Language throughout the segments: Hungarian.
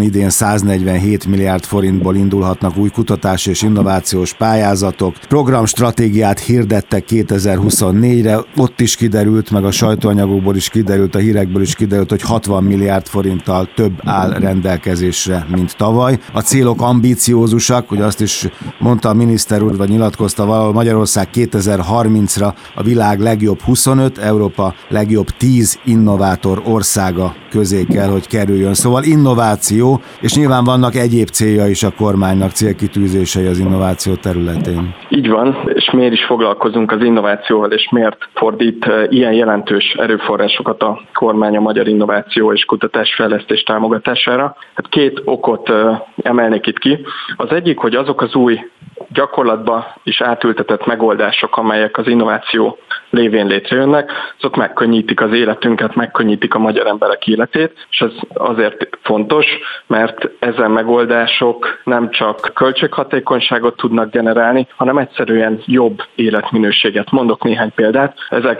idén 147 milliárd forintból indulhatnak új kutatás és innovációs pályázatok. Programstratégiát hirdettek 2024-re, ott is kiderült, meg a sajtóanyagokból is kiderült, a hírekből is kiderült, hogy 60 milliárd forinttal több áll rendelkezésre, mint tavaly. A célok ambíciózusak, ugye azt is mondta a miniszter úr, vagy nyilatkozta valahol, Magyarország 2030-ra a világ legjobb 25, Európa legjobb 10 innovátor országa közé kell, hogy kerüljön. Szóval innováció, és nyilván vannak egyéb célja is a kormánynak, célkitűzései az innováció területén. Így van, és miért is foglalkozunk az innovációval, és miért fordít ilyen jelentős erőforrásokat a kormány a magyar innováció és kutatásfejlesztés támogatására? Hát két okot emelnék itt ki. Az egyik, hogy azok az új gyakorlatba is átültetett megoldások, amelyek az innováció lévén létrejönnek, azok megkönnyítik az életünket, megkönnyítik a magyar emberek életét, és ez azért fontos, mert ezen megoldások nem csak költséghatékonyságot tudnak generálni, hanem egyszerűen jobb életminőséget. Mondok néhány példát.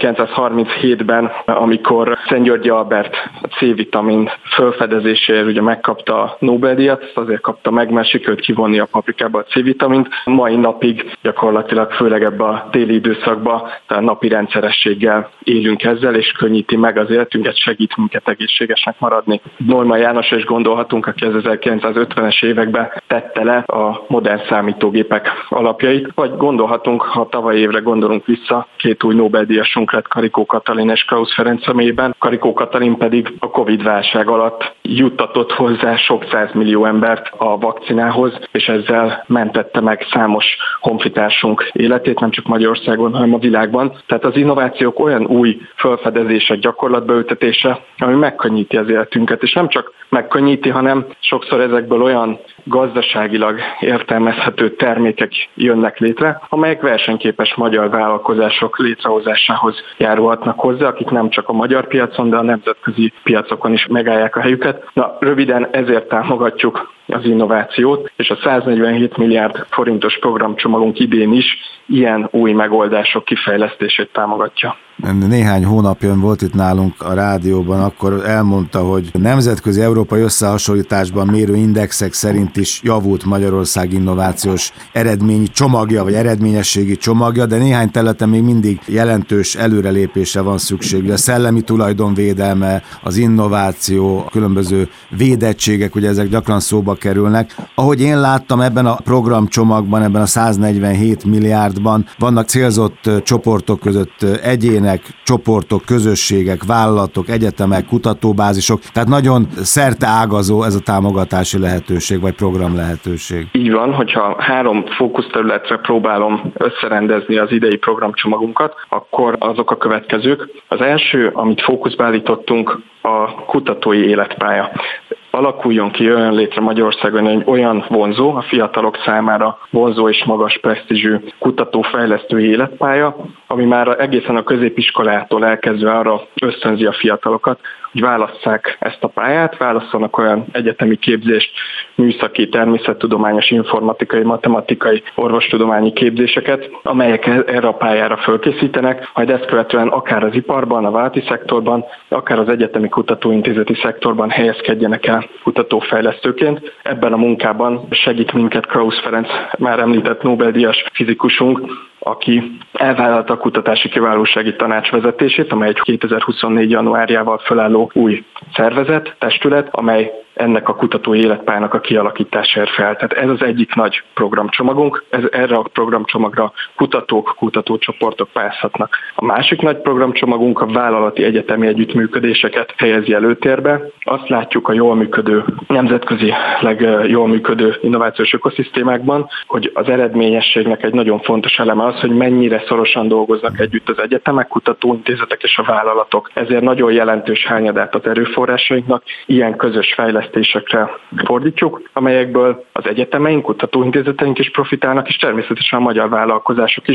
1937-ben, amikor Szent-Györgyi Albert a C-vitamin felfedezéséért ugye megkapta a Nobel-díjat, ezt azért kapta meg, mert sikerült kivonni a paprikába a C-vitamint. Mai napig gyakorlatilag főleg ebbe a téli időszakban napi rendszerességgel élünk ezzel, és könnyíti meg az életünket, segít minket egészségesnek maradni. Norman Jánosra is gondolhatunk, aki az 1950-es években tette le a modern számítógépek alapjait, vagy gondolhatunk, ha tavaly évre gondolunk vissza, két új Nobel-díjasunk lett Karikó Katalin és Krausz Ferenc személyében. Karikó Katalin pedig a Covid-válság alatt juttatott hozzá sok százmillió embert a vakcinához, és ezzel mentette meg számos honfitársunk életét, nem csak Magyarországon, hanem a világban. Tehát az innovációk olyan új felfedezések, gyakorlatba ültetése, ami megkönnyíti az életünket, és nem csak megkönnyíti, hanem sokszor ezekből olyan gazdaságilag értelmezhető termékek jönnek létre, amelyek versenyképes magyar vállalkozások létrehozásához járulhatnak hozzá, akik nem csak a magyar piacon, de a nemzetközi piacokon is megállják a helyüket. Na, röviden ezért támogatjuk az innovációt, és a 147 milliárd forintos programcsomagunk idén is ilyen új megoldások kifejlesztését támogatja. Néhány hónapja volt itt nálunk a rádióban, akkor elmondta, hogy nemzetközi európai összehasonlításban mérő indexek szerint is javult Magyarország innovációs eredményi csomagja, vagy eredményességi csomagja, de néhány területen még mindig jelentős előrelépésre van szükség. A szellemi tulajdonvédelme, az innováció, a különböző védettségek, ugye ezek gyakran szóba kerülnek. Ahogy én láttam ebben a programcsomagban, ebben a 147 milliárdban vannak célzott csoportok között egyének, csoportok, közösségek, vállalatok, egyetemek, kutatóbázisok, tehát nagyon szerteágazó ez a támogatási lehetőség, vagy program lehetőség. Így van, hogyha 3 fókuszterületre próbálom összerendezni az idei programcsomagunkat, akkor azok a következők. Az első, amit fókuszba állítottunk, a kutatói életpálya. Alakuljon ki, jöjjön létre Magyarországon egy olyan vonzó, a fiatalok számára vonzó és magas presztízsű kutatófejlesztői életpálya, ami már egészen a középiskolától elkezdve arra ösztönzi a fiatalokat, hogy válasszák ezt a pályát, válasszanak olyan egyetemi képzést, műszaki, természettudományos, informatikai, matematikai, orvostudományi képzéseket, amelyek erre a pályára fölkészítenek, majd ezt követően akár az iparban, a vállalati szektorban, akár az egyetemi kutatóintézeti szektorban helyezkedjenek el kutatófejlesztőként. Ebben a munkában segít minket Krausz Ferenc, már említett Nobel-díjas fizikusunk, aki elvállalta a kutatási kiválósági tanács vezetését, amely egy 2024. januárjával fölálló új szervezet, testület, amely ennek a kutatói életpályának a kialakításáért fel. Tehát ez az egyik nagy programcsomagunk, erre a programcsomagra kutatók, kutatócsoportok pályázhatnak. A másik nagy programcsomagunk a vállalati egyetemi együttműködéseket helyezi előtérbe. Azt látjuk a jól működő, nemzetközileg jól működő innovációs ökoszisztémákban, hogy az eredményességnek egy nagyon fontos eleme az, hogy mennyire szorosan dolgoznak együtt az egyetemek, kutatóintézetek és a vállalatok. Ezért nagyon jelentős hányadát az erőforrásainknak ilyen közös fejlesztésekre fordítjuk, amelyekből az egyetemeink, kutatóintézeteink is profitálnak, és természetesen a magyar vállalkozások is,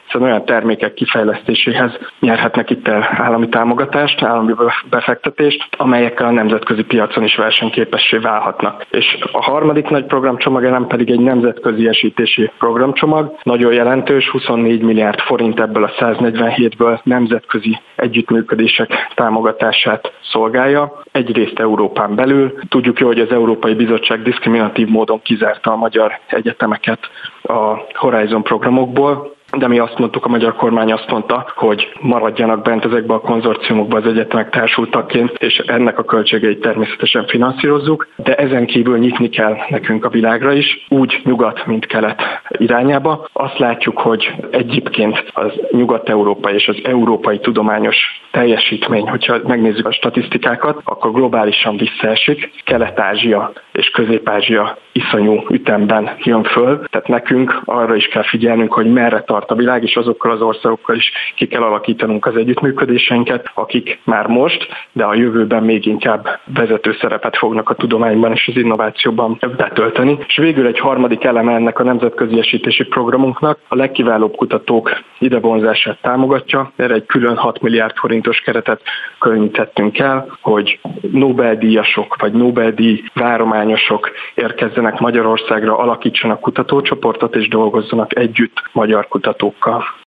hiszen olyan termékek kifejlesztéséhez nyerhetnek itt el állami támogatást, állami befektetést, amelyekkel a nemzetközi piacon is versenyképessé válhatnak. És a harmadik nagy programcsomag elem pedig egy nemzetközi esítési programcsomag, nagyon jelentős, 24 milliárd forint ebből a 147-ből nemzetközi együttműködések támogatását szolgálja. Egyrészt Európán belül. Tudjuk jó, hogy az Európai Bizottság diszkriminatív módon kizárta a magyar egyetemeket a Horizon programokból, de mi azt mondtuk, a magyar kormány azt mondta, hogy maradjanak bent ezekbe a konzorciumokba az egyetemek társultagként, és ennek a költségeit természetesen finanszírozzuk, de ezen kívül nyitni kell nekünk a világra is, úgy nyugat, mint kelet irányába. Azt látjuk, hogy egyébként az nyugat-európai és az európai tudományos teljesítmény, hogyha megnézzük a statisztikákat, akkor globálisan visszaesik. Kelet-Ázsia és Közép-Ázsia iszonyú ütemben jön föl, tehát nekünk arra is kell figyelnünk, hogy merre tart a világ, és azokkal az országokkal is ki kell alakítanunk az együttműködéseinket, akik már most, de a jövőben még inkább vezető szerepet fognak a tudományban és az innovációban betölteni. És végül egy harmadik eleme ennek a nemzetközi esítési programunknak a legkiválóbb kutatók idevonzását támogatja. Erre egy külön 6 milliárd forintos keretet különítettünk el, hogy Nobel-díjasok vagy Nobel-díj várományosok érkezzenek Magyarországra, alakítsanak kutatócsoportot és dolgozzanak együtt magyar kutatókkal.